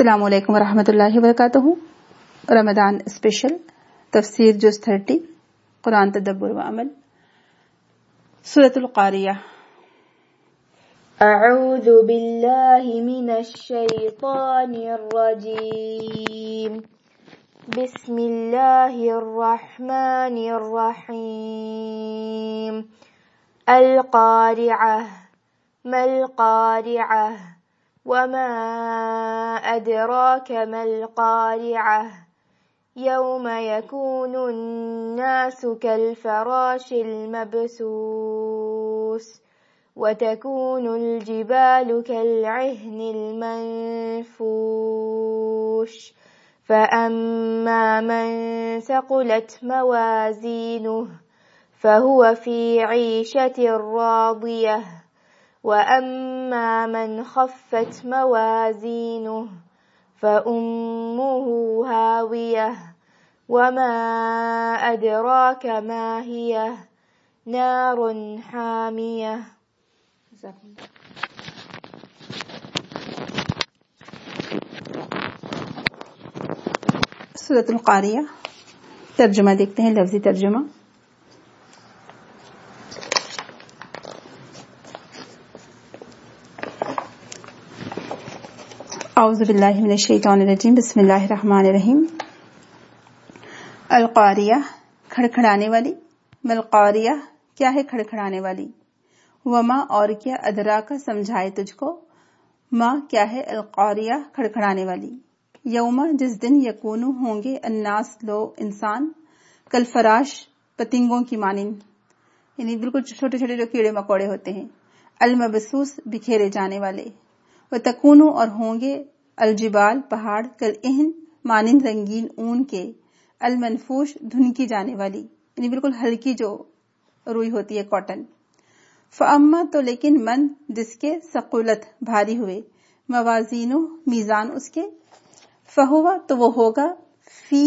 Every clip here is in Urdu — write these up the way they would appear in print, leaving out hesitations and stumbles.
السلام علیکم ورحمۃ اللہ وبرکاتہ۔ رمضان اسپیشل تفسیر جز 30 قرآن تدبر و عمل سورۃ القاریہ۔ اعوذ باللہ من الشیطان الرجیم، بسم اللہ الرحمن الرحیم۔ القارعہ ما القارعہ وما أدراك ما القارعة يوم يكون الناس كالفراش المبثوث وتكون الجبال كالعهن المنفوش فأما من ثقلت موازينه فهو في عيشة راضية وَأَمَّا مَنْ خَفَّتْ مَوَازِينُهُ فَأُمُّهُ هَاوِيَةٌ وَمَا أَدْرَاكَ مَا هِيَهْ نَارٌ حَامِيَةٌ۔ سورۃ القاریہ ترجمہ دیکھتے ہیں، لفظی ترجمہ۔ اعوذ باللہ من الشیطان الرجیم، بسم اللہ الرحمن الرحیم۔ القاریہ کھڑکھڑانے والی، ملقاریہ کیا ہے کھڑکھڑانے والی، وما اور کیا ادراک سمجھائے تجھ کو، ما کیا ہے القاریہ کھڑکھڑانے والی، یوم جس دن یکونو ہوں گے الناس لوگ انسان، کالفراش پتنگوں کی مانند، یعنی بالکل چھوٹے چھوٹے جو کیڑے مکوڑے ہوتے ہیں، المبسوس بکھیرے جانے والے، وتکونو اور ہوں گے الجبال پہاڑ، کالعہن مانند رنگین اون کے، المنفوش دھنکی جانے والی، یعنی بالکل ہلکی جو روئی ہوتی ہے کاٹن۔ فاما تو لیکن من جس کے ثقلت بھاری ہوئے، موازینو میزان اس کے، فہوا تو وہ ہوگا فی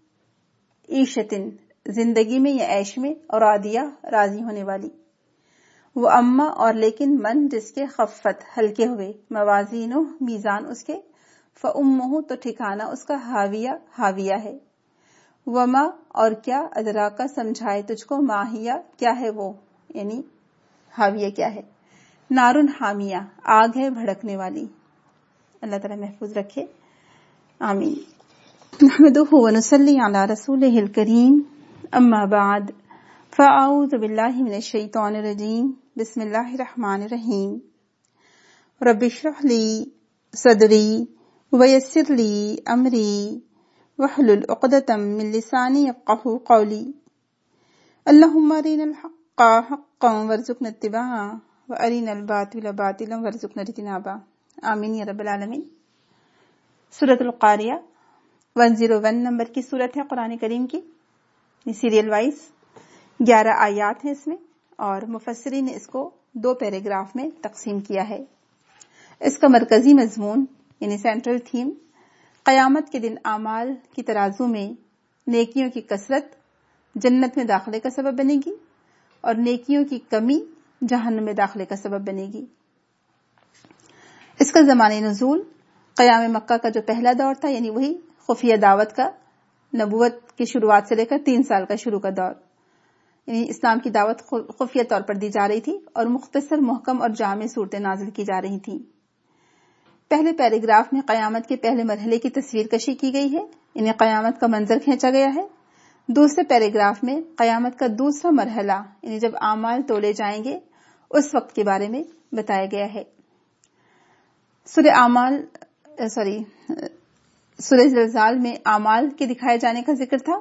عیشتن زندگی میں یا عیش میں، اور راضیہ راضی ہونے والی۔ وہ اما اور لیکن من جس کے خفت ہلکے ہوئے، موازینو میزان اس کے، فامہ تو ٹھکانہ اس کا ہاویہ ہاویہ ہے۔ وما اور کیا ادراکا سمجھائے تجھ کو، ماہیہ کیا ہے وہ، یعنی ہاویہ کیا ہے، نارن حامیہ آگ ہے بھڑکنے والی۔ اللہ تعالیٰ محفوظ رکھے، آمین۔ نحمدہ ونصلی علی رسولہ الکریم، اما بعد فاعوذ باللہ من الشیطان الرجیم، بسم اللہ الرحمن الرحیم۔ رب اشرح لی صدری ویسر لی امری واحلل عقدۃ من لسانی یفقہوا قولی۔ اللہم ارنا الحق حقا وارزقنا اتباعہ وارنا الباطل باطلا وارزقنا اجتنابہ، آمین یا رب العالمین۔ سورۃ القاریہ 101 نمبر کی سورت ہے قرآن کریم کی، سیریل وائز 11 آیات ہیں اس میں، اور مفسرین نے اس کو 2 پیراگراف میں تقسیم کیا ہے۔ اس کا مرکزی مضمون یعنی سینٹرل تھیم، قیامت کے دن اعمال کی ترازو میں نیکیوں کی کثرت جنت میں داخلے کا سبب بنے گی، اور نیکیوں کی کمی جہنم میں داخلے کا سبب بنے گی۔ اس کا زمانِ نزول قیام مکہ کا جو پہلا دور تھا، یعنی وہی خفیہ دعوت کا، نبوت کی شروعات سے لے کر 3 سال کا شروع کا دور، یعنی اسلام کی دعوت خفیہ طور پر دی جا رہی تھی، اور مختصر محکم اور جامع صورتیں نازل کی جا رہی تھیں۔ پہلے پیراگراف میں قیامت کے پہلے مرحلے کی تصویر کشی کی گئی ہے، یعنی قیامت کا منظر کھینچا گیا ہے۔ دوسرے پیراگراف میں قیامت کا دوسرا مرحلہ، یعنی جب اعمال تولے جائیں گے اس وقت کے بارے میں بتایا گیا ہے۔ سورہ زلزال میں اعمال کے دکھائے جانے کا ذکر تھا،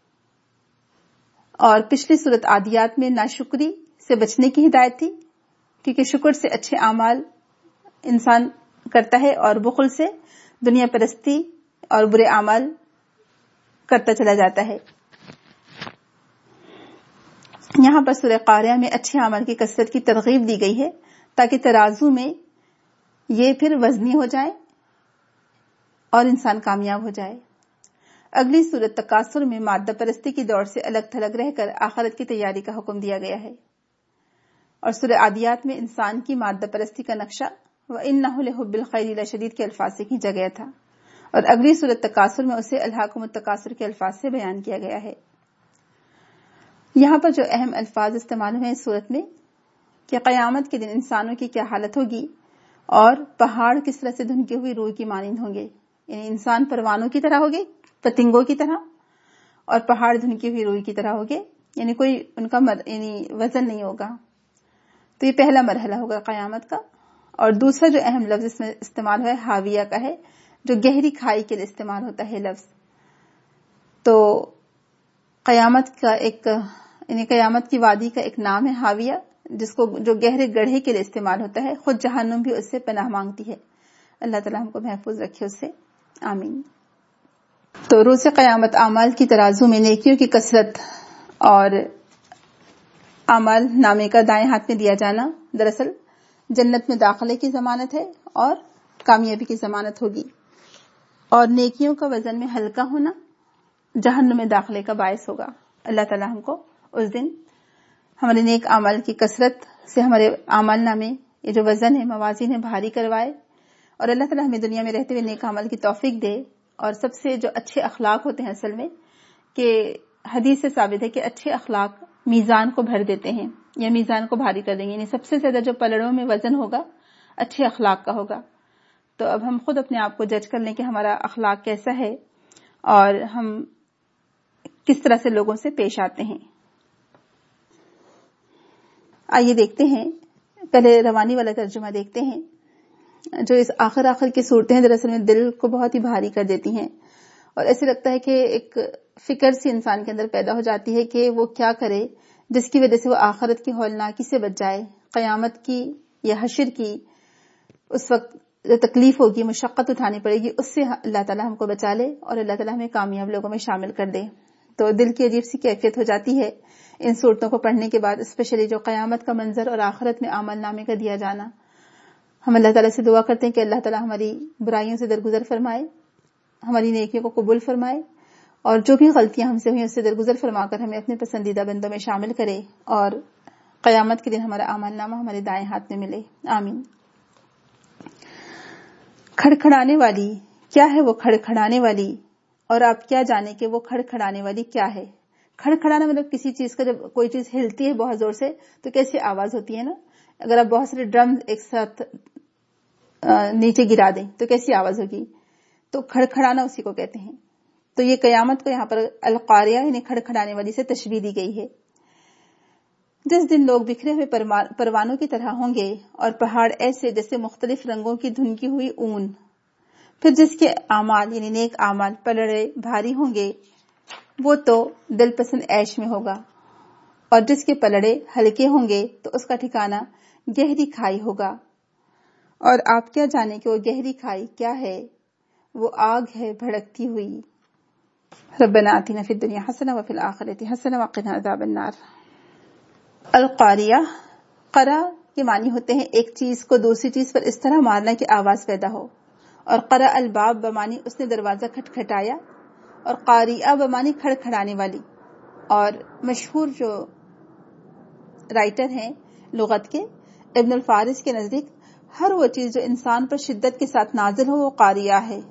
اور پچھلی سورت عادیات میں ناشکری سے بچنے کی ہدایت تھی، کیونکہ شکر سے اچھے اعمال انسان کرتا ہے، اور بخل سے دنیا پرستی اور برے اعمال کرتا چلا جاتا ہے۔ یہاں پر سورہ قاریہ میں اچھے اعمال کی کثرت کی ترغیب دی گئی ہے، تاکہ ترازو میں یہ پھر وزنی ہو جائے اور انسان کامیاب ہو جائے۔ اگلی سورت تکاثر میں مادہ پرستی کی دوڑ سے الگ تھلگ رہ کر آخرت کی تیاری کا حکم دیا گیا ہے، اور سورہ عادیات میں انسان کی مادہ پرستی کا نقشہ وَإِنَّهُ لِحُبِّ الْخَيْرِ لَشَدِيدٌ کے الفاظ سے کھینچا گیا تھا، اور اگلی سورت تکاثر میں اسے الہاکم التکاثر کے الفاظ سے بیان کیا گیا ہے۔ یہاں پر جو اہم الفاظ استعمال ہوئے اس سورت میں کہ قیامت کے دن انسانوں کی کیا حالت ہوگی اور پہاڑ کس طرح سے دھنکے ہوئی روئی کی مانند ہوں گے، یعنی انسان پروانوں کی طرح ہوگے، پتنگوں کی طرح، اور پہاڑ دھنکی ہوئی روئی کی طرح ہوگے، یعنی کوئی ان کا یعنی وزن نہیں ہوگا۔ تو یہ پہلا مرحلہ ہوگا قیامت کا۔ اور دوسرا جو اہم لفظ اس میں استعمال ہوا ہے حاویہ کا ہے، جو گہری کھائی کے لیے استعمال ہوتا ہے لفظ۔ تو قیامت کا ایک یعنی قیامت کی وادی کا ایک نام ہے حاویہ، جس کو جو گہرے گڑھے کے لیے استعمال ہوتا ہے۔ خود جہنم بھی اس سے پناہ مانگتی ہے۔ اللہ تعالیٰ ہم کو محفوظ رکھے اس سے، آمین۔ تو روز قیامت اعمال کی ترازو میں نیکیوں کی کثرت اور اعمال نامے کا دائیں ہاتھ میں دیا جانا دراصل جنت میں داخلے کی ضمانت ہے اور کامیابی کی ضمانت ہوگی، اور نیکیوں کا وزن میں ہلکا ہونا جہنم میں داخلے کا باعث ہوگا۔ اللہ تعالیٰ ہم کو اس دن ہمارے نیک اعمال کی کثرت سے ہمارے اعمال نامے یہ جو وزن ہے موازین ہے بھاری کروائے، اور اللہ تعالیٰ ہمیں دنیا میں رہتے ہوئے نیک عمل کی توفیق دے۔ اور سب سے جو اچھے اخلاق ہوتے ہیں اصل میں کہ حدیث سے ثابت ہے کہ اچھے اخلاق میزان کو بھر دیتے ہیں یا میزان کو بھاری کر دیں گے، یعنی سب سے زیادہ جو پلڑوں میں وزن ہوگا اچھے اخلاق کا ہوگا۔ تو اب ہم خود اپنے آپ کو جج کر لیں کہ ہمارا اخلاق کیسا ہے اور ہم کس طرح سے لوگوں سے پیش آتے ہیں۔ آئیے دیکھتے ہیں، پہلے روانی والا ترجمہ دیکھتے ہیں۔ جو اس آخر کی صورتیں ہیں دراصل میں دل کو بہت ہی بھاری کر دیتی ہیں، اور ایسے لگتا ہے کہ ایک فکر سی انسان کے اندر پیدا ہو جاتی ہے کہ وہ کیا کرے جس کی وجہ سے وہ آخرت کی ہولناکی سے بچ جائے، قیامت کی یا حشر کی اس وقت جو تکلیف ہوگی، مشقت اٹھانی پڑے گی، اس سے اللہ تعالیٰ ہم کو بچا لے اور اللہ تعالیٰ ہمیں کامیاب لوگوں میں شامل کر دے۔ تو دل کی عجیب سی کیفیت ہو جاتی ہے ان صورتوں کو پڑھنے کے بعد، اسپیشلی جو قیامت کا منظر اور آخرت میں عمل نامے کا دیا جانا۔ ہم اللہ تعالیٰ سے دعا کرتے ہیں کہ اللہ تعالیٰ ہماری برائیوں سے درگزر فرمائے، ہماری نیکیوں کو قبول فرمائے، اور جو بھی غلطیاں ہم سے ہوئی اس سے درگزر فرما کر ہمیں اپنے پسندیدہ بندوں میں شامل کرے، اور قیامت کے دن ہمارا اعمال نامہ ہمارے دائیں ہاتھ میں ملے، آمین۔ کھڑکھڑانے والی، کیا ہے وہ کھڑکھڑانے والی، اور آپ کیا جانے کہ وہ کھڑکھڑانے والی کیا ہے۔ کھڑکھڑانا مطلب کسی چیز کا، جب کوئی چیز ہلتی ہے بہت زور سے تو کیسی آواز ہوتی ہے نا، اگر آپ بہت سارے ڈرم ایک ساتھ نیچے گرا دیں تو کیسی آواز ہوگی، تو کھڑکھڑانا اسی کو کہتے ہیں۔ تو یہ قیامت کو یہاں پر القاریہ یعنی کھڑکھڑانے والی سے تشبیہ دی گئی ہے۔ جس دن لوگ بکھرے ہوئے پروانوں کی طرح ہوں گے اور پہاڑ ایسے جیسے مختلف رنگوں کی دھنکی ہوئی اون، پھر جس کے اعمال یعنی نیک اعمال پلڑے بھاری ہوں گے وہ تو دل پسند عیش میں ہوگا، اور جس کے پلڑے ہلکے ہوں گے تو اس کا ٹھکانہ گہری کھائی ہوگا۔ اور آپ کیا جانے کہ وہ گہری کھائی کیا ہے، وہ آگ ہے بھڑکتی ہوئی۔ ربنا آتنا فی الدنیا حسنہ وفی الآخرۃ حسنہ وقنا عذاب النار۔ القاریہ، قرع کے معنی ہوتے ہیں ایک چیز کو دوسری چیز پر اس طرح مارنا کہ آواز پیدا ہو، اور قرع الباب بمعنی اس نے دروازہ کھٹکھٹایا، اور قاریہ بمعنی کھڑکھڑانے والی۔ اور مشہور جو رائٹر ہیں لغت کے ابن الفارس کے نزدیک ہر وہ چیز جو انسان پر شدت کے ساتھ نازل ہو وہ قاریہ ہے،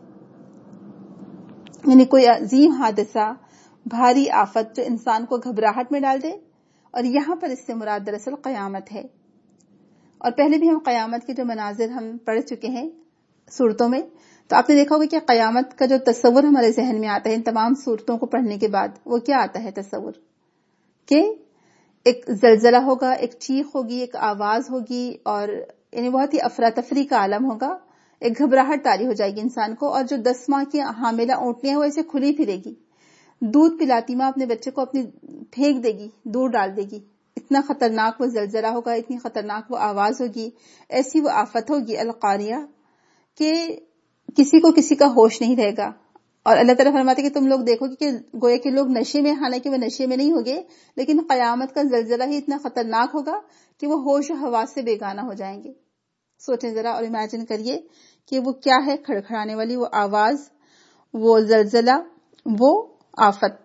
یعنی کوئی عظیم حادثہ، بھاری آفت جو انسان کو گھبراہٹ میں ڈال دے، اور یہاں پر اس سے مراد دراصل قیامت ہے۔ اور پہلے بھی ہم قیامت کے جو مناظر ہم پڑھ چکے ہیں صورتوں میں، تو آپ نے دیکھا ہوگا کہ قیامت کا جو تصور ہمارے ذہن میں آتا ہے ان تمام صورتوں کو پڑھنے کے بعد، وہ کیا آتا ہے تصور، کہ ایک زلزلہ ہوگا، ایک چیخ ہوگی، ایک آواز ہوگی، اور یعنی بہت ہی افراتفری کا عالم ہوگا، ایک گھبراہٹ طاری ہو جائے گی انسان کو، اور جو 10 ماہ کی حاملہ اونٹنیاں وہ ایسے کھلی پھرے گی، دودھ پلاتی ماں اپنے بچے کو اپنی پھینک دے گی، دور ڈال دے گی، اتنا خطرناک وہ زلزلہ ہوگا، اتنی خطرناک وہ آواز ہوگی، ایسی وہ آفت ہوگی القاریہ کہ کسی کو کسی کا ہوش نہیں رہے گا۔ اور اللہ تعالیٰ فرماتے کہ تم لوگ دیکھو گے کہ گویا کہ لوگ نشے میں، حالانکہ وہ نشے میں نہیں ہوگے، لیکن قیامت کا زلزلہ ہی اتنا خطرناک ہوگا کہ وہ ہوش و حواس سے بیگانہ ہو جائیں گے۔ سوچیں ذرا اور امیجن کریے کہ وہ کیا ہے کھڑکھڑانے والی وہ آواز، وہ زلزلہ، وہ آفت۔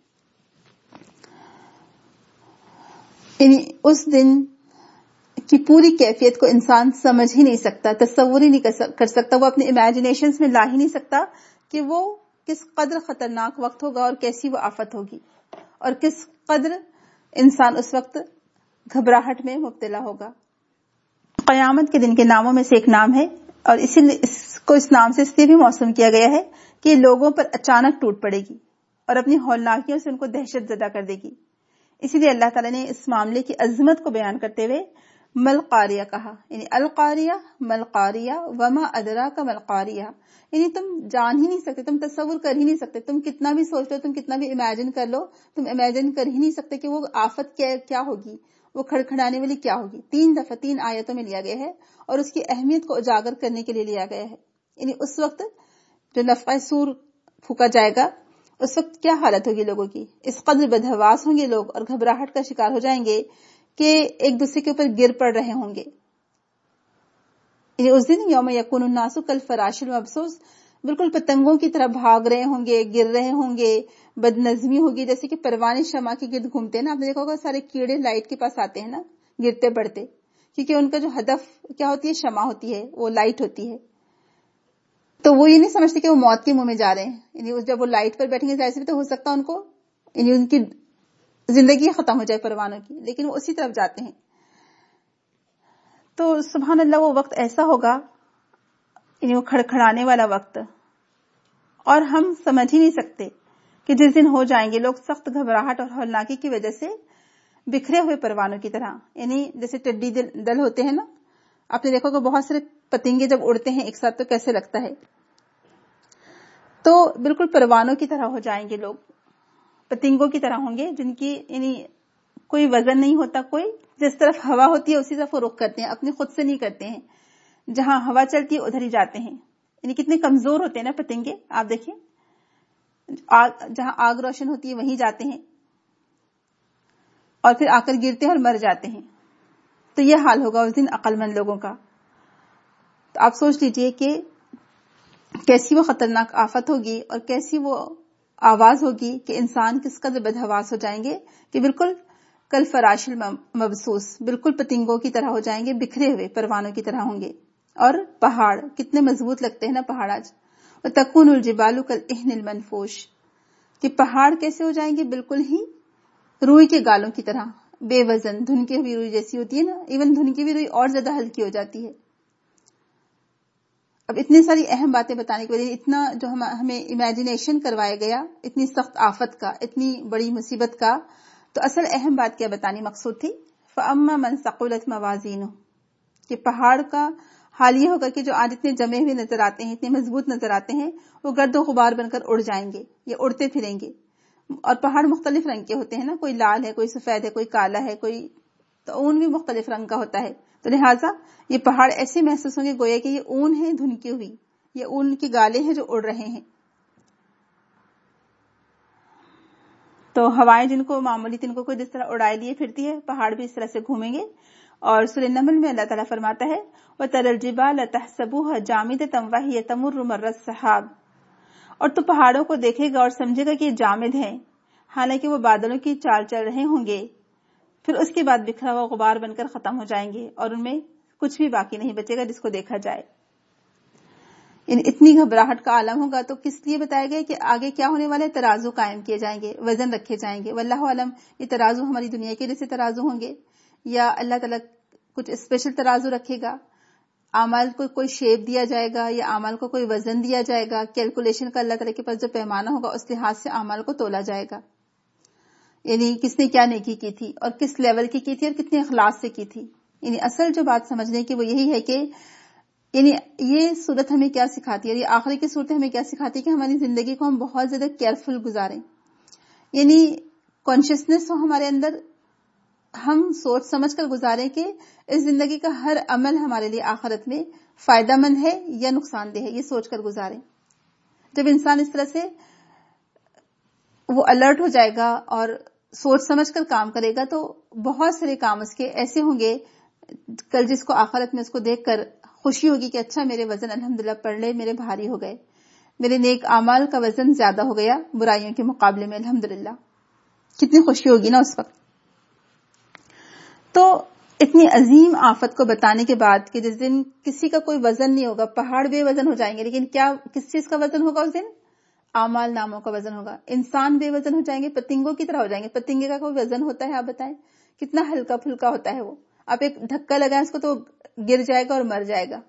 یعنی اس دن کی پوری کیفیت کو انسان سمجھ ہی نہیں سکتا، تصور ہی نہیں کر سکتا، وہ اپنے امیجنیشنز میں لا ہی نہیں سکتا کہ وہ کس قدر خطرناک وقت ہوگا اور کیسی وہ آفت ہوگی اور کس قدر انسان اس وقت گھبراہٹ میں مبتلا ہوگا. قیامت کے دن کے ناموں میں سے ایک نام ہے اور اس کو اس نام سے اس لیے بھی موسوم کیا گیا ہے کہ یہ لوگوں پر اچانک ٹوٹ پڑے گی اور اپنی ہولناکیوں سے ان کو دہشت زدہ کر دے گی. اسی لیے اللہ تعالیٰ نے اس معاملے کی عظمت کو بیان کرتے ہوئے مل قاریہ کہا, یعنی القاریہ مل قاریہ وما ادراک مل قاریہ, یعنی تم جان ہی نہیں سکتے, تم تصور کر ہی نہیں سکتے, تم کتنا بھی سوچ لو, تم کتنا بھی امیجن کر لو, تم امیجن کر ہی نہیں سکتے کہ وہ آفت کیا ہوگی, وہ کھڑکھڑانے والی کیا ہوگی. 3 دفعہ 3 آیتوں میں لیا گیا ہے اور اس کی اہمیت کو اجاگر کرنے کے لیے لیا گیا ہے. یعنی اس وقت جو نفخہ صور پھونکا جائے گا اس وقت کیا حالت ہوگی لوگوں کی, اس قدر بدحواس ہوں گے لوگ اور گھبراہٹ کا شکار ہو جائیں گے کہ ایک دوسرے کے اوپر گر پڑ رہے ہوں گے. یعنی اس دن یوم یکون الناس کالفراش المبثوث, بالکل پتنگوں کی طرح بھاگ رہے ہوں گے, گر رہے ہوں گے, بد نظمی ہوگی, جیسے کہ پروانے شمع کے گرد گھومتے ہیں نا, آپ نے دیکھا ہوگا سارے کیڑے لائٹ کے پاس آتے ہیں نا گرتے پڑتے, کیونکہ ان کا جو ہدف کیا ہوتی ہے, شمع ہوتی ہے, وہ لائٹ ہوتی ہے. تو وہ یہ نہیں سمجھتے کہ وہ موت کے منہ میں جا رہے ہیں, یعنی جب وہ لائٹ پر بیٹھیں گے ظاہر سے تو ہو سکتا ہے ان کو یعنی ان کی زندگی ختم ہو جائے پروانوں کی, لیکن وہ اسی طرف جاتے ہیں. تو سبحان اللہ وہ وقت ایسا ہوگا, یعنی وہ کھڑکھڑانے والا وقت, اور ہم سمجھ ہی نہیں سکتے کہ جس دن ہو جائیں گے لوگ سخت گھبراہٹ اور ہولناکی کی وجہ سے بکھرے ہوئے پروانوں کی طرح, یعنی جیسے ٹڈی دل ہوتے ہیں نا, آپ نے دیکھا کہ بہت سارے پتنگے جب اڑتے ہیں ایک ساتھ تو کیسے لگتا ہے, تو بالکل پروانوں کی طرح ہو جائیں گے لوگ, پتنگوں کی طرح ہوں گے جن کی یعنی کوئی وزن نہیں ہوتا, کوئی جس طرف ہوا ہوتی ہے اسی طرف وہ رخ کرتے ہیں, اپنی خود سے نہیں کرتے ہیں, جہاں ہوا چلتی ہے ادھر ہی جاتے ہیں. یعنی کتنے کمزور ہوتے ہیں نا پتنگے, آپ دیکھیں جہاں آگ روشن ہوتی ہے وہیں جاتے ہیں اور پھر آ کر گرتے ہیں اور مر جاتے ہیں. تو یہ حال ہوگا اس دن عقل مند لوگوں کا. تو آپ سوچ لیجئے کہ کیسی وہ خطرناک آفت ہوگی اور کیسی وہ آواز ہوگی کہ انسان کس قدر بدحواس ہو جائیں گے کہ بالکل کل فراش المبثوث, بالکل پتنگوں کی طرح ہو جائیں گے, بکھرے ہوئے پروانوں کی طرح ہوں گے. اور پہاڑ کتنے مضبوط لگتے ہیں نا پہاڑ آج, وتکون الجبال کالعہن المنفوش, کہ پہاڑ کیسے ہو جائیں گے, بالکل ہی روئی کے گالوں کی طرح, بے وزن, دھنکی ہوئی روئی جیسی ہوتی ہے نا, ایون دھنکی ہوئی روئی اور زیادہ ہلکی ہو جاتی ہے. اب اتنی ساری اہم باتیں بتانے کے لیے اتنا جو ہمیں امیجنیشن کروایا گیا, اتنی سخت آفت کا, اتنی بڑی مصیبت کا, تو اصل اہم بات کیا بتانی مقصود تھی, فَأَمَّا مَنْ ثَقُلَتْ مَوَازِينُهُ, کہ پہاڑ کا حال یہ ہوگا کہ جو آج اتنے جمے ہوئے نظر آتے ہیں, اتنے مضبوط نظر آتے ہیں, وہ گرد و غبار بن کر اڑ جائیں گے یا اڑتے پھریں گے. اور پہاڑ مختلف رنگ کے ہوتے ہیں نا, کوئی لال ہے, کوئی سفید ہے, کوئی کالا ہے, کوئی تو اون بھی مختلف رنگ کا ہوتا ہے. تو لہٰذا یہ پہاڑ ایسے محسوس ہوں گے گویا کہ یہ اون ہے دھنکی ہوئی, یہ اون کی گالیں ہیں جو اڑ رہے ہیں. تو ہوائیں جن کو معمولی تن کو کوئی جس طرح اڑائے لیے پھرتی ہے, پہاڑ بھی اس طرح سے گھومیں گے. اور سورہ نمل میں اللہ تعالیٰ فرماتا ہے وَتَرَى الْجِبَالَ تَحْسَبُوهَا جَامِدَةً وَهِيَ تَمُرُّ مَرَّ السَّحَابِ, اور تو پہاڑوں کو دیکھے گا اور سمجھے گا کہ یہ جامد ہیں, حالانکہ وہ بادلوں کی چال چل رہے ہوں گے, پھر اس کے بعد بکھرا ہوا غبار بن کر ختم ہو جائیں گے اور ان میں کچھ بھی باقی نہیں بچے گا جس کو دیکھا جائے. اتنی گھبراہٹ کا عالم ہوگا. تو کس لیے بتایا گیا کہ آگے کیا ہونے والے, ترازو قائم کیے جائیں گے, وزن رکھے جائیں گے. واللہ علم یہ ترازو ہماری دنیا کے جیسے ترازو ہوں گے یا اللہ تعالیٰ کچھ اسپیشل ترازو رکھے گا, اعمال کو کوئی شیپ دیا جائے گا یا اعمال کو کوئی وزن دیا جائے گا, کیلکولیشن کا اللہ تعالیٰ کے پاس جو پیمانہ ہوگا اس لحاظ سے اعمال کو تولا جائے گا. یعنی کس نے کیا نیکی کی تھی اور کس لیول کی تھی اور کتنے اخلاص سے کی تھی. یعنی اصل جو بات سمجھنے کی وہ یہی ہے کہ یعنی یہ صورت ہمیں کیا سکھاتی ہے, یہ آخری کی صورت ہمیں کیا سکھاتی ہے کہ ہماری زندگی کو ہم بہت زیادہ کیئرفل گزاریں. یعنی کانشیسنیس ہو ہمارے اندر, ہم سوچ سمجھ کر گزاریں کہ اس زندگی کا ہر عمل ہمارے لیے آخرت میں فائدہ مند ہے یا نقصان دہ ہے, یہ سوچ کر گزاریں. جب انسان اس طرح سے وہ الرٹ ہو جائے گا اور سوچ سمجھ کر کام کرے گا تو بہت سارے کام اس کے ایسے ہوں گے کل جس کو آخرت میں اس کو دیکھ کر خوشی ہوگی کہ اچھا میرے وزن الحمدللہ پڑھ لے, میرے بھاری ہو گئے, میرے نیک اعمال کا وزن زیادہ ہو گیا برائیوں کے مقابلے میں, الحمدللہ. کتنی خوشی ہوگی نا اس وقت. تو اتنی عظیم آفت کو بتانے کے بعد کہ جس دن کسی کا کوئی وزن نہیں ہوگا, پہاڑ بے وزن ہو جائیں گے, لیکن کیا کس چیز کا وزن ہوگا اس دن, اعمال ناموں کا وزن ہوگا. انسان بے وزن ہو جائیں گے, پتنگوں کی طرح ہو جائیں گے. پتنگے کا کوئی وزن ہوتا ہے؟ آپ بتائیں, کتنا ہلکا پھلکا ہوتا ہے وہ. آپ ایک دھکا لگائیں اس کو تو گر جائے گا اور مر جائے گا.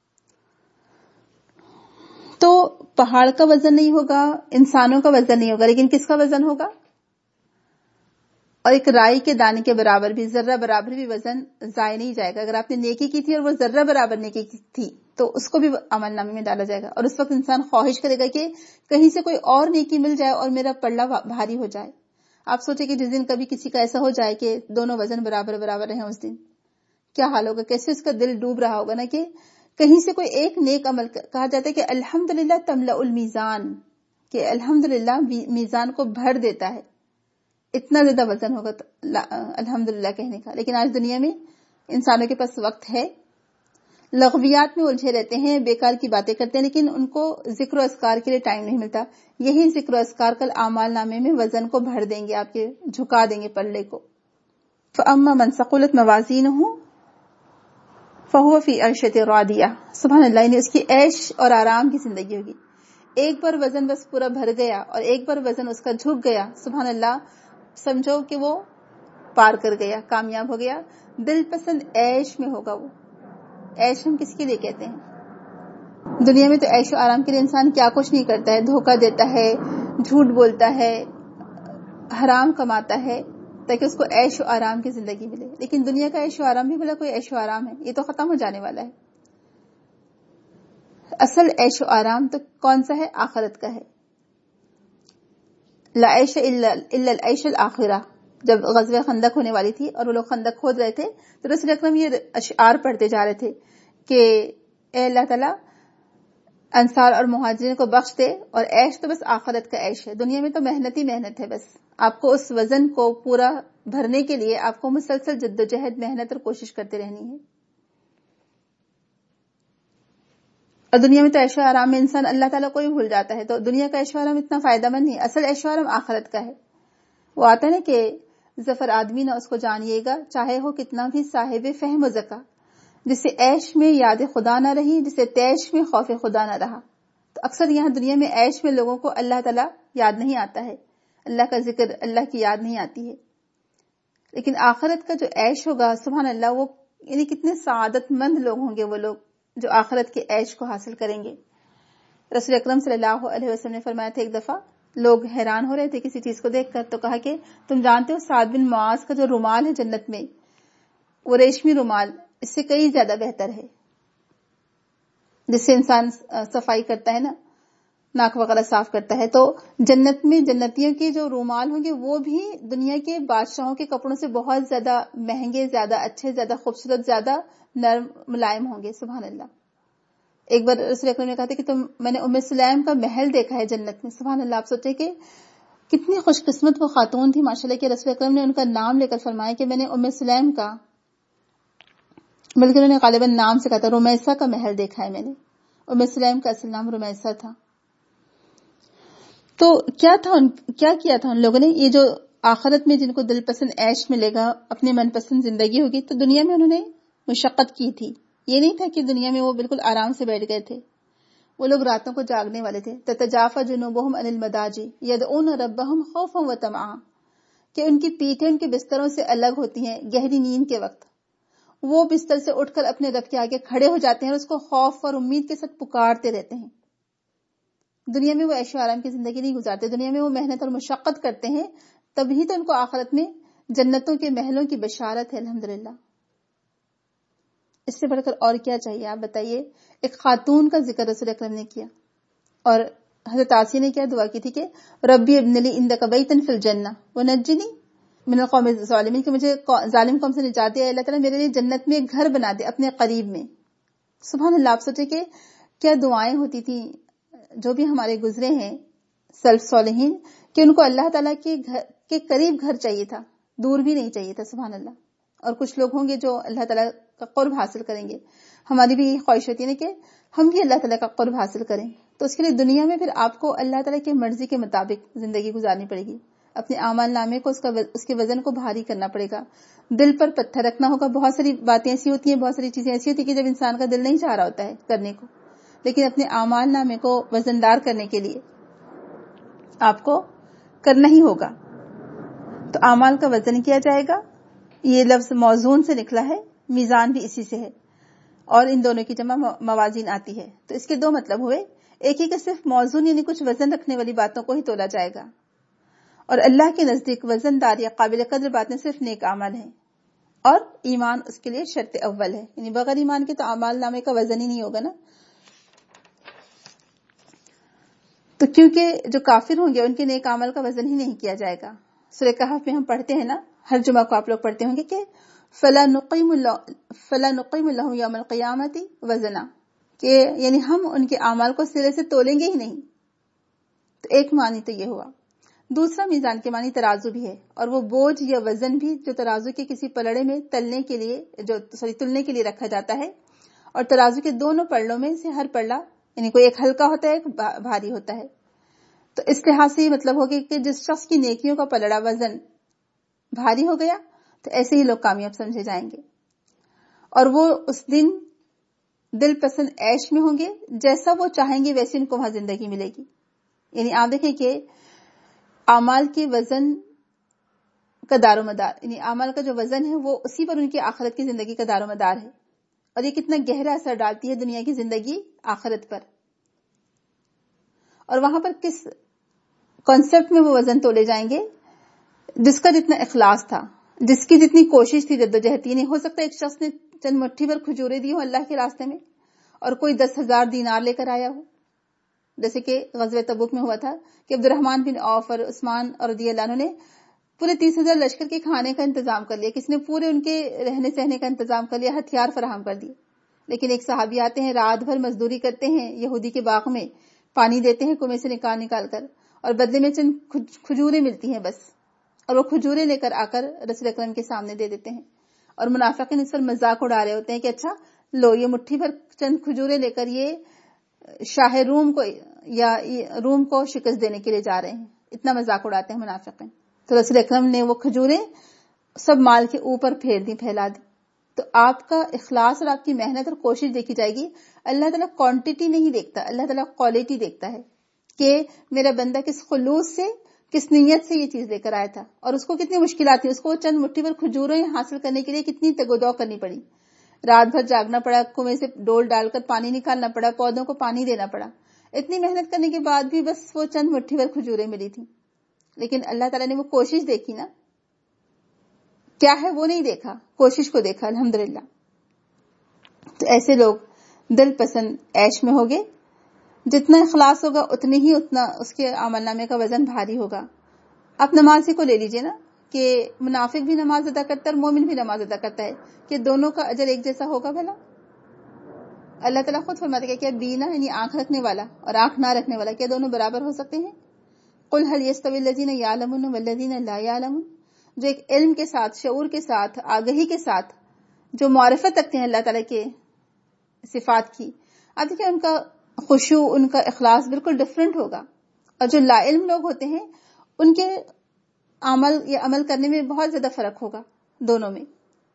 تو پہاڑ کا وزن نہیں ہوگا, انسانوں کا وزن نہیں ہوگا, لیکن کس کا وزن ہوگا؟ اور ایک رائی کے دانے کے برابر بھی, ذرہ برابر بھی وزن ضائع نہیں جائے گا. اگر آپ نے نیکی کی تھی اور وہ ذرہ برابر نیکی کی تھی تو اس کو بھی عمل نامے میں ڈالا جائے گا. اور اس وقت انسان خواہش کرے گا کہ کہیں سے کوئی اور نیکی مل جائے اور میرا پلڑا بھاری ہو جائے. آپ سوچیں کہ جس دن کبھی کسی کا ایسا ہو جائے کہ دونوں وزن برابر برابر رہیں, اس دن کیا حال ہوگا, کیسے اس کا دل ڈوب رہا ہوگا نا, کہ کہیں سے کوئی ایک نیک عمل. کہا جاتا ہے کہ الحمدللہ تملأ المیزان, کہ الحمدللہ میزان کو بھر دیتا ہے. اتنا زیادہ وزن ہوگا الحمدللہ کہنے کا. لیکن آج دنیا میں انسانوں کے پاس وقت ہے, لغویات میں الجھے رہتے ہیں, بیکار کی باتیں کرتے ہیں, لیکن ان کو ذکر و اذکار کے لیے ٹائم نہیں ملتا. یہی ذکر و اذکار کل اعمال نامے میں وزن کو بھر دیں گے, آپ کے جھکا دیں گے پلڑے کو. فَأَمَّا مَنْ ثَقُلَتْ مَوَازِينُهُ فَهُوَ فِي عِيشَةٍ رَاضِيَةٍ. سبحان اللہ, یعنی اس کی عیش اور آرام کی زندگی ہوگی. ایک بار وزن بس پورا بھر گیا اور ایک بار وزن اس کا جھک گیا, سبحان اللہ, سمجھو کہ وہ پار کر گیا, کامیاب ہو گیا. دل پسند عیش میں ہوگا وہ. عیش ہم کس کے لیے کہتے ہیں؟ دنیا میں تو عیش و آرام کے لیے انسان کیا کچھ نہیں کرتا ہے, دھوکہ دیتا ہے, جھوٹ بولتا ہے, حرام کماتا ہے تاکہ اس کو عیش و آرام کی زندگی ملے. لیکن دنیا کا عیش و آرام بھی بھلا کوئی عیش و آرام ہے؟ یہ تو ختم ہو جانے والا ہے. اصل عیش و آرام تو کون سا ہے؟ آخرت کا ہے. لا عیش الا العیش الاخرہ. جب غزوہ خندق ہونے والی تھی اور وہ لوگ خندق کھود رہے تھے تو رسول اکرم یہ اشعار پڑھتے جا رہے تھے کہ اے اللہ تعالیٰ انصار اور مہاجرین کو بخش دے, اور عیش تو بس آخرت کا عیش ہے. دنیا میں تو محنت ہی محنت ہے. بس آپ کو اس وزن کو پورا بھرنے کے لیے آپ کو مسلسل جدوجہد, محنت اور کوشش کرتے رہنی ہے. اور دنیا میں تو عیش و آرام میں انسان اللہ تعالیٰ کو ہی بھول جاتا ہے. تو دنیا کا عیش و آرام اتنا فائدہ مند نہیں. اصل عیش و آرام آخرت کا ہے. وہ آتا ہے نا کہ ظفر آدمی نہ اس کو جانیے گا چاہے ہو کتنا بھی صاحب فہم و ذکا, جسے عیش میں یاد خدا نہ رہی, جسے تیش میں خوف خدا نہ رہا. تو اکثر یہاں دنیا میں عیش میں لوگوں کو اللہ تعالیٰ یاد نہیں آتا ہے, اللہ کا ذکر, اللہ کی یاد نہیں آتی ہے. لیکن آخرت کا جو عیش ہوگا, سبحان اللہ, وہ یعنی کتنے سعادت مند لوگ ہوں گے وہ لوگ جو آخرت کے عیش کو حاصل کریں گے. رسول اکرم صلی اللہ علیہ وسلم نے فرمایا تھا, ایک دفعہ لوگ حیران ہو رہے تھے کسی چیز کو دیکھ کر, تو کہا کہ تم جانتے ہو سعد بن معاذ کا جو رومال ہے جنت میں, وہ ریشمی رومال اس سے کئی زیادہ بہتر ہے, جس سے انسان صفائی کرتا ہے نا, ناک وغیرہ صاف کرتا ہے. تو جنت میں جنتیوں کے جو رومال ہوں گے وہ بھی دنیا کے بادشاہوں کے کپڑوں سے بہت زیادہ مہنگے, زیادہ اچھے, زیادہ خوبصورت, زیادہ نرم ملائم ہوں گے. سبحان اللہ. ایک بار رسول اکرم نے کہا تھا کہ میں نے ام سلیم کا محل دیکھا ہے جنت میں. سبحان اللہ. آپ سوچے کہ کتنی خوش قسمت وہ خاتون تھی ماشاءاللہ, کہ رسول اکرم نے ان کا نام لے کر فرمایا کہ میں نے ام سلیم کا, بلکہ انہوں نے غالباً نام سے کہا تھا, رمیسہ کا محل دیکھا ہے میں نے. ام سلیم کا اصل نام رمیسہ تھا. تو کیا کیا تھا ان لوگوں نے؟ یہ جو آخرت میں جن کو دل پسند عیش ملے گا, اپنے من پسند زندگی ہوگی, تو دنیا میں انہوں نے مشقت کی تھی. یہ نہیں تھا کہ دنیا میں وہ بالکل آرام سے بیٹھ گئے تھے. وہ لوگ راتوں کو جاگنے والے تھے. تتجافى جنوبهم عن المضاجع يدعون ربهم خوفا وطمعا, کہ ان کی پیٹھیں ان کے بستروں سے الگ ہوتی ہیں گہری نیند کے وقت. وہ بستر سے اٹھ کر اپنے رب کے آگے کھڑے ہو جاتے ہیں اور اس کو خوف اور امید کے ساتھ پکارتے رہتے ہیں. دنیا میں وہ عیش و آرام کی زندگی نہیں گزارتے, دنیا میں وہ محنت اور مشقت کرتے ہیں, تبھی تو ان کو آخرت میں جنتوں کے محلوں کی بشارت ہے. الحمدللہ. اس سے بڑھ کر اور کیا چاہیے آپ بتائیے. ایک خاتون کا ذکر رسول اکرم نے کیا, اور حضرت آسیہ نے کیا دعا کی تھی کہ ربی ابن لی عندک بیتا فی الجنہ ونجنی من القوم الظالمین, کہ مجھے ظالم قوم سے نجات دے اللہ تعالیٰ, میرے لیے جنت میں ایک گھر بنا دے اپنے قریب میں. سبحان اللہ. آپ سوچے کہ کیا دعائیں ہوتی تھی جو بھی ہمارے گزرے ہیں سلف صالحین, کہ ان کو اللہ تعالیٰ کے قریب گھر چاہیے تھا, دور بھی نہیں چاہیے تھا. سبحان اللہ. اور کچھ لوگ ہوں گے جو اللہ تعالیٰ کا قرب حاصل کریں گے. ہماری بھی یہ خواہش ہوتی ہے نا کہ ہم بھی اللہ تعالیٰ کا قرب حاصل کریں. تو اس کے لیے دنیا میں پھر آپ کو اللہ تعالیٰ کی مرضی کے مطابق زندگی گزارنی پڑے گی. اپنے اعمال نامے کو اس کے وزن کو بھاری کرنا پڑے گا, دل پر پتھر رکھنا ہوگا. بہت ساری باتیں ایسی ہوتی ہیں, بہت ساری چیزیں ایسی ہوتی ہیں کہ جب انسان کا دل نہیں چاہ رہا ہوتا ہے کرنے کو, لیکن اپنے اعمال نامے کو وزندار کرنے کے لیے آپ کو کرنا ہی ہوگا. تو اعمال کا وزن کیا جائے گا. یہ لفظ موزون سے نکلا ہے، میزان بھی اسی سے ہے، اور ان دونوں کی جمع موازین آتی ہے. تو اس کے دو مطلب ہوئے. ایک ہی کہ صرف موزون یعنی کچھ وزن رکھنے والی باتوں کو ہی تولا جائے گا، اور اللہ کے نزدیک وزن دار یا قابل قدر باتیں صرف نیک اعمال ہیں، اور ایمان اس کے لیے شرط اول ہے. یعنی بغیر ایمان کے تو اعمال نامے کا وزن ہی نہیں ہوگا نا. تو کیونکہ جو کافر ہوں گے ان کے نیک اعمال کا وزن ہی نہیں کیا جائے گا. سورہ کہف میں ہم پڑھتے ہیں نا، ہر جمعہ کو آپ لوگ پڑھتے ہوں گے کہ فلا نقیم لهم یوم القیامت وزنا، کہ یعنی ہم ان کے اعمال کو سرے سے تولیں گے ہی نہیں. تو ایک معنی تو یہ ہوا. دوسرا میزان کے معنی ترازو بھی ہے، اور وہ بوجھ یا وزن بھی جو ترازو کے کسی پلڑے میں تلنے کے لیے رکھا جاتا ہے، اور ترازو کے دونوں پلڑوں میں سے ہر پلڑا یعنی کوئی ایک ہلکا ہوتا ہے ایک بھاری ہوتا ہے. تو اس لحاظ سے یہ مطلب ہوگا کہ جس شخص کی نیکیوں کا پلڑا وزن بھاری ہو گیا تو ایسے ہی لوگ کامیاب سمجھے جائیں گے، اور وہ اس دن دل پسند عیش میں ہوں گے، جیسا وہ چاہیں گے ویسے ان کو وہاں زندگی ملے گی. یعنی آپ دیکھیں کہ اعمال کے وزن کا دار و مدار، یعنی اعمال کا جو وزن ہے وہ اسی پر ان کی آخرت کی زندگی کا دار و مدار ہے، اور یہ کتنا گہرا اثر ڈالتی ہے دنیا کی زندگی آخرت پر. اور وہاں پر کس کانسیپٹ میں وہ وزن تولے جائیں گے؟ جس کا جتنا اخلاص تھا، جس کی جتنی کوشش تھی، جدوجہد تھی. نہیں ہو سکتا ایک شخص نے چند مٹھی پر کھجورے دی ہو اللہ کے راستے میں، اور کوئی 10,000 دینار لے کر آیا ہو، جیسے کہ غزوہ تبوک میں ہوا تھا کہ عبد الرحمن بن عوف اور عثمان رضی اللہ عنہ نے پورے 30,000 لشکر کے کھانے کا انتظام کر لیا، کس نے پورے ان کے رہنے سہنے کا انتظام کر لیا، ہتھیار فراہم کر دیے. لیکن ایک صحابی آتے ہیں، رات بھر مزدوری کرتے ہیں یہودی کے باغ میں، پانی دیتے ہیں کنویں سے نکال کر، اور بدلے میں چند کھجوریں ملتی ہیں بس، اور وہ کھجوریں لے کر آ کر رسول اکرم کے سامنے دے دیتے ہیں. اور منافقین اس پر مذاق اڑا رہے ہوتے ہیں کہ اچھا لو، یہ مٹھی بھر چند کھجوریں لے کر یہ شاہ روم کو یا روم کو شکست دینے کے لیے جا رہے ہیں. اتنا مذاق اڑاتے ہیں منافقین. تو رسول اکرم نے وہ کھجوریں سب مال کے اوپر پھیلا دی. تو آپ کا اخلاص اور آپ کی محنت اور کوشش دیکھی جائے گی. اللہ تعالیٰ کوانٹٹی نہیں دیکھتا، اللہ تعالیٰ کوالٹی دیکھتا ہے کہ میرا بندہ کس خلوص سے، کس نیت سے یہ چیز لے کر آیا تھا، اور اس کو کتنی مشکلات تھی، اس کو چند مٹھی پر کھجوریں حاصل کرنے کے لیے کتنی تگودو کرنی پڑی، رات بھر جاگنا پڑا، کنویں سے ڈول ڈال کر پانی نکالنا پڑا، پودوں کو پانی دینا پڑا. اتنی محنت کرنے کے بعد بھی بس وہ چند مٹھی پر کھجوریں ملی تھی. لیکن اللہ تعالیٰ نے وہ کوشش دیکھی نا، کیا ہے وہ نہیں دیکھا، کوشش کو دیکھا. الحمدللہ. تو ایسے لوگ دل پسند عیش میں ہوگے. جتنا اخلاص ہوگا اتنا اس کے عمل نامے کا وزن بھاری ہوگا. آپ نمازی کو لے لیجئے نا، کہ منافق بھی نماز ادا کرتا ہے اور مومن بھی نماز ادا کرتا ہے، کہ دونوں کا اجر ایک جیسا ہوگا بھلا؟ اللہ تعالیٰ خود فرماتے ہیں کہ بینا یعنی آنکھ رکھنے والا اور آنکھ نہ رکھنے والا کیا دونوں برابر ہو سکتے ہیں؟ قل هل يستوي الذين يعلمون والذين لا يعلمون. جو ایک علم کے ساتھ، شعور کے ساتھ، آگہی کے ساتھ جو معرفت رکھتے ہیں اللہ تعالیٰ کے صفات کی، اب دیکھیں ان کا خشوع، ان کا اخلاص بالکل ڈفرینٹ ہوگا. اور جو لا علم لوگ ہوتے ہیں ان کے عمل کرنے میں بہت زیادہ فرق ہوگا دونوں میں.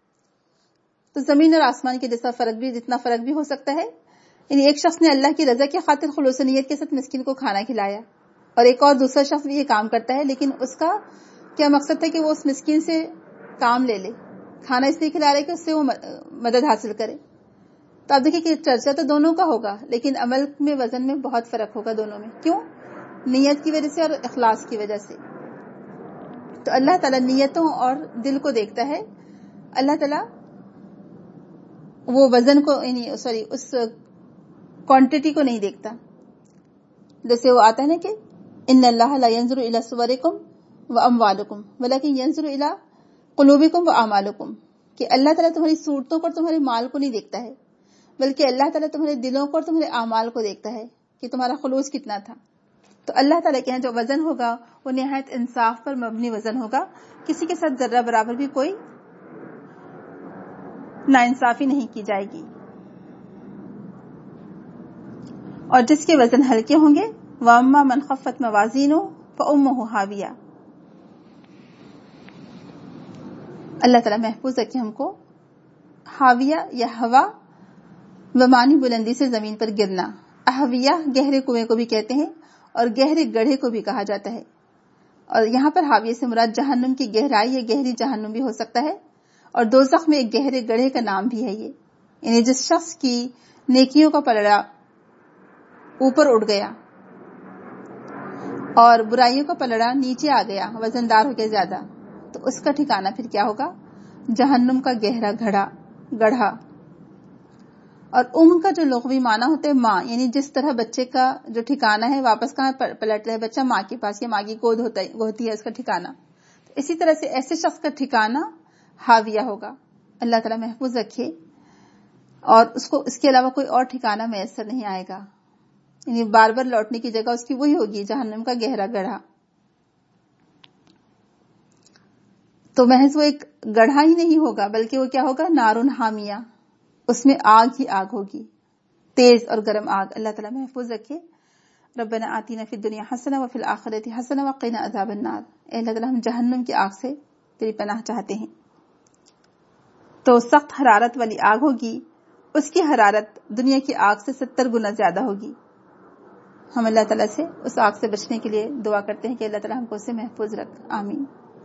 تو زمین اور آسمان کے جیسا جتنا فرق بھی ہو سکتا ہے. یعنی ایک شخص نے اللہ کی رضا کی خاطر خلوص نیت کے ساتھ مسکین کو کھانا کھلایا، اور ایک اور دوسرا شخص بھی یہ کام کرتا ہے، لیکن اس کا کیا مقصد تھا کہ وہ اس مسکین سے کام لے لے، کھانا اس لیے کھلا رہا ہے کہ اس سے وہ مدد حاصل کرے. تو آپ دیکھیں کہ چرچا تو دونوں کا ہوگا، لیکن عمل میں وزن میں بہت فرق ہوگا دونوں میں. کیوں؟ نیت کی وجہ سے اور اخلاص کی وجہ سے. تو اللہ تعالیٰ نیتوں اور دل کو دیکھتا ہے. اللہ تعالیٰ وہ وزن کو اس کوانٹٹی کو نہیں دیکھتا. جیسے وہ آتا ہے نا کہ ان اللہ لا ينظر الى صورکم واموالکم ولکن ينظر الى قلوبکم واعمالکم، کہ اللہ تعالیٰ تمہاری صورتوں پر تمہارے مال کو نہیں دیکھتا ہے، بلکہ اللہ تعالیٰ تمہارے دلوں کو اور تمہارے اعمال کو دیکھتا ہے کہ تمہارا خلوص کتنا تھا. تو اللہ تعالیٰ کے یہاں جو وزن ہوگا وہ نہایت انصاف پر مبنی وزن ہوگا. کسی کے ساتھ ذرہ برابر بھی کوئی ناانصافی نہیں کی جائے گی. اور جس کے وزن ہلکے ہوں گے وَأَمَّا مَنْ خَفَّتْ مَوَازِينُهُ فَأُمُّهُ هَاوِيَةٌ. اللہ تعالیٰ محفوظ رکھے ہم کو. ہاویہ یا ہوا بمانی بلندی سے زمین پر گرنا، اہویہ گہرے کنویں کو بھی کہتے ہیں، اور گہرے گڑھے کو بھی کہا جاتا ہے. اور یہاں پر حاویہ سے مراد جہنم کی گہرائی یا گہری جہنم بھی ہو سکتا ہے, اور دوزخ میں ایک گہرے گڑھے کا نام بھی ہے یہ. یعنی جس شخص کی نیکیوں کا پلڑا اوپر اٹھ گیا اور برائیوں کا پلڑا نیچے آ گیا, وزندار ہو گیا زیادہ, تو اس کا ٹھکانہ پھر کیا ہوگا؟ جہنم کا گہرا گڑھا. اور کا جو لغوی معنی ہوتا ہے ماں, یعنی جس طرح بچے کا جو ٹھکانہ ہے واپس کہاں پلٹ رہا ہے بچہ؟ ماں کے پاس, یا ماں کی گود ہوتی ہے اس کا ٹھکانہ. اسی طرح سے ایسے شخص کا ٹھکانہ حاویہ ہوگا. اللہ تعالیٰ محفوظ رکھے, اور اس کو اس کے علاوہ کوئی اور ٹھکانہ میسر نہیں آئے گا. یعنی بار بار لوٹنے کی جگہ اس کی وہی ہوگی, جہنم کا گہرا گڑھا. تو محض وہ ایک گڑھا ہی نہیں ہوگا, بلکہ وہ کیا ہوگا؟ نارن حامیہ, اس میں آگ ہی آگ ہوگی, تیز اور گرم آگ. اللہ تعالیٰ محفوظ رکھے. ربنا آتینا فی الدنیا حسنہ وفی الآخرۃ حسنہ وقنا عذاب النار. اے اللہ تعالیٰ ہم جہنم کی آگ سے تیری پناہ چاہتے ہیں. تو سخت حرارت والی آگ ہوگی, اس کی حرارت دنیا کی آگ سے 70 گنا زیادہ ہوگی. ہم اللہ تعالیٰ سے اس آگ سے بچنے کے لیے دعا کرتے ہیں کہ اللہ تعالیٰ ہم کو اسے محفوظ رکھ. آمین.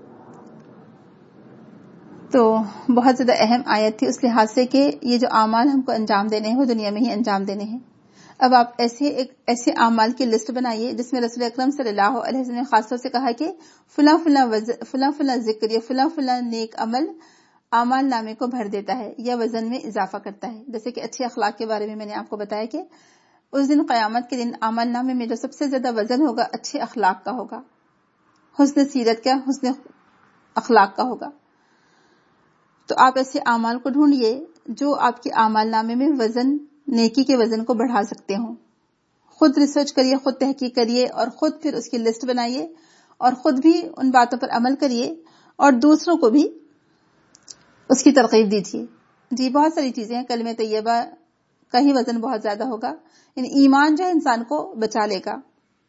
تو بہت زیادہ اہم آیت تھی اس لحاظ سے کہ یہ جو اعمال ہم کو انجام دینے ہیں وہ دنیا میں ہی انجام دینے ہیں. اب آپ ایسے اعمال کی لسٹ بنائیے جس میں رسول اکرم صلی اللہ علیہ وسلم نے خاص طور سے کہا کہ فلاں فلاں ذکر یا فلاں فلاں نیک عمل اعمال نامے کو بھر دیتا ہے یا وزن میں اضافہ کرتا ہے. جیسے کہ اچھے اخلاق کے بارے میں نے آپ کو بتایا کہ اس دن قیامت کے دن اعمال نامے میں جو سب سے زیادہ وزن ہوگا اچھے اخلاق کا ہوگا, حسن سیرت کا, حسن اخلاق کا ہوگا. تو آپ ایسے اعمال کو ڈھونڈیے جو آپ کے اعمال نامے میں وزن, نیکی کے وزن کو بڑھا سکتے ہوں. خود ریسرچ کریے, خود تحقیق کریے, اور خود پھر اس کی لسٹ بنائیے, اور خود بھی ان باتوں پر عمل کریے, اور دوسروں کو بھی اس کی ترغیب دیجیے. جی بہت ساری چیزیں ہیں, کلمہ طیبہ کا ہی وزن بہت زیادہ ہوگا. یعنی ایمان جو ہے انسان کو بچا لے گا.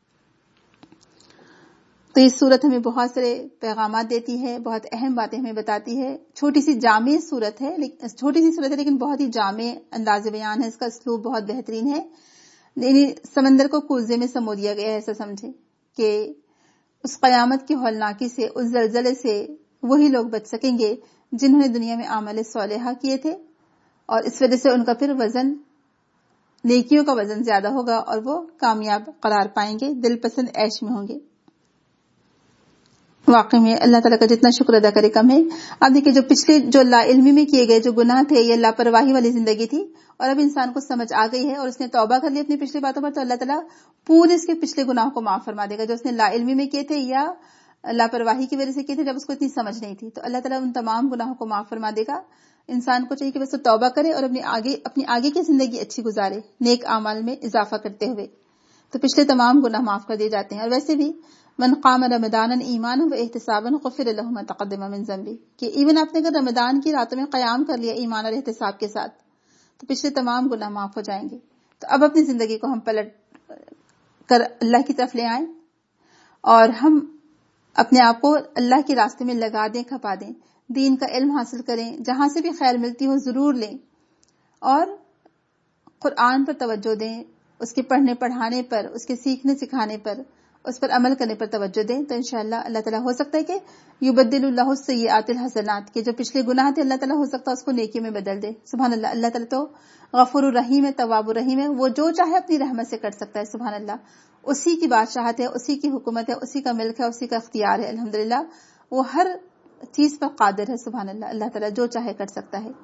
تو یہ صورت ہمیں بہت سارے پیغامات دیتی ہے, بہت اہم باتیں ہمیں بتاتی ہے. چھوٹی سی جامع صورت ہے, لیکن بہت ہی جامع انداز بیان ہے. اس کا اسلوب بہت بہترین ہے. یعنی سمندر کو کوزے میں سمو دیا گیا ہے, ایسا سمجھے کہ اس قیامت کی ہولناکی سے, اس زلزلے سے وہی لوگ بچ سکیں گے جنہوں نے دنیا میں اعمال صالحہ کیے تھے, اور اس وجہ سے ان کا پھر وزن, نیکیوں کا وزن زیادہ ہوگا, اور وہ کامیاب قرار پائیں گے, دل پسند عیش میں ہوں گے. واقعی میں اللہ تعالیٰ کا جتنا شکر ادا کرے کم ہے. آپ دیکھیں جو پچھلے جو لا علمی میں کیے گئے جو گناہ تھے, یہ لاپرواہی والی زندگی تھی, اور اب انسان کو سمجھ آ گئی ہے اور اس نے توبہ کر لی اپنی پچھلی باتوں پر, تو اللہ تعالیٰ پورے اس کے پچھلے گناہوں کو معاف فرما دے گا جو اس نے لا علمی میں کیے تھے یا لاپرواہی کی وجہ سے کیے تھے جب اس کو اتنی سمجھ نہیں تھی. تو اللہ تعالیٰ ان تمام گناہوں کو معاف فرما دے گا. انسان کو چاہیے کہ بس توبہ کرے اور اپنی آگے کی زندگی اچھی گزارے, نیک اعمال میں اضافہ کرتے ہوئے, تو پچھلے تمام گناہ معاف کر دیے جاتے ہیں. اور ویسے بھی من قام رمضانا ایمانا و احتسابا غفر له ما تقدم من ذنبه, کہ ایون آپ نے اگر رمضان کی راتوں میں قیام کر لیا ایمان اور احتساب کے ساتھ, تو پچھلے تمام گناہ معاف ہو جائیں گے. تو اب اپنی زندگی کو ہم پلٹ کر اللہ کی طرف لے آئیں, اور ہم اپنے آپ کو اللہ کے راستے میں لگا دیں, کھپا دیں, دین کا علم حاصل کریں, جہاں سے بھی خیر ملتی ہو ضرور لیں, اور قرآن پر توجہ دیں, اس کے پڑھنے پڑھانے پر, اس کے سیکھنے سکھانے پر, اس پر عمل کرنے پر توجہ دیں. تو انشاءاللہ اللہ تعالیٰ ہو سکتا ہے کہ یبدل اللہ السیئات الحسنات, کے جو پچھلے گناہ تھے اللہ تعالیٰ ہو سکتا ہے اس کو نیکی میں بدل دے. سبحان اللہ. اللہ تعالیٰ تو غفور الرحیم ہے, تواب الرحیم ہے, وہ جو چاہے اپنی رحمت سے کر سکتا ہے. سبحان اللہ. اسی کی بادشاہت ہے, اسی کی حکومت ہے, اسی کا ملک ہے, اسی کا اختیار ہے. الحمدللہ وہ ہر چیز پر قادر ہے. سبحان اللہ. اللہ تعالیٰ جو چاہے کر سکتا ہے.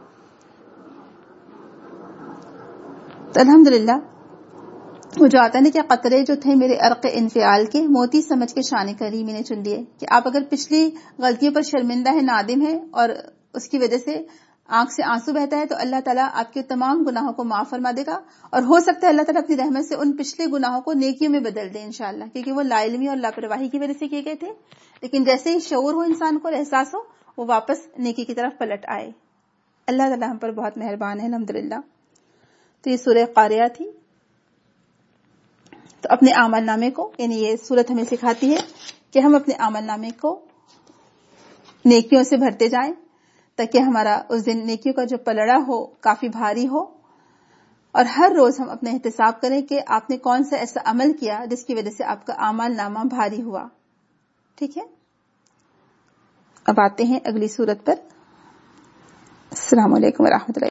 تو الحمدللہ وہ جو آتا ہے نا کہ قطرے جو تھے میرے عرق انفعال کے, موتی سمجھ کے شان کریم میں نے چن لیے, کہ آپ اگر پچھلی غلطیوں پر شرمندہ ہے, نادم ہے, اور اس کی وجہ سے آنکھ سے آنسو بہتا ہے, تو اللہ تعالیٰ آپ کے تمام گناہوں کو معاف فرما دے گا. اور ہو سکتا ہے اللہ تعالیٰ اپنی رحمت سے ان پچھلے گناہوں کو نیکیوں میں بدل دے انشاءاللہ, کیونکہ وہ لا علمی اور لاپرواہی کی وجہ سے کیے گئے تھے. لیکن جیسے ہی شعور ہو انسان کو, احساس ہو, وہ واپس نیکی کی طرف پلٹ آئے. اللہ تعالیٰ ہم پر بہت مہربان ہے الحمدللہ. تو یہ سورہ قاریہ تھی. تو اپنے اعمال نامے کو, یعنی یہ سورت ہمیں سکھاتی ہے کہ ہم اپنے اعمال نامے کو نیکیوں سے بھرتے جائیں, تاکہ ہمارا اس دن نیکیوں کا جو پلڑا ہو کافی بھاری ہو, اور ہر روز ہم اپنا احتساب کریں کہ آپ نے کون سا ایسا عمل کیا جس کی وجہ سے آپ کا اعمال نامہ بھاری ہوا. ٹھیک ہے. اب آتے ہیں اگلی صورت پر. السلام علیکم ورحمۃ اللہ.